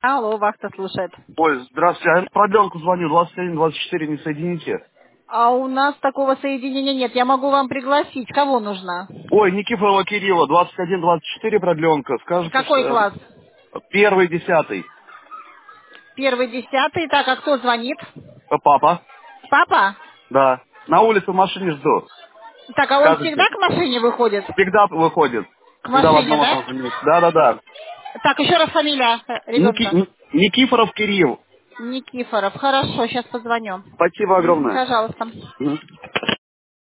Алло, вахта слушает. Ой, здравствуйте, я продленку звоню, 21-24, не соедините. А у нас такого соединения нет. Я могу вам пригласить. Кого нужно? Ой, Никифорова Кирилла, 21-24 продленка, скажете, Какой что класс? первый, 10. Первый, 10. Так, а кто звонит? Папа, Папа? да. На улице в машине жду. Так, а он Скажете. всегда к машине выходит? Всегда выходит. К Всегда в машине, одном да? этом же месте. Да. Так, еще раз фамилия ребенка. Никифоров Кирилл. Никифоров. Хорошо, сейчас позвоню. Спасибо огромное. Пожалуйста. Мгм.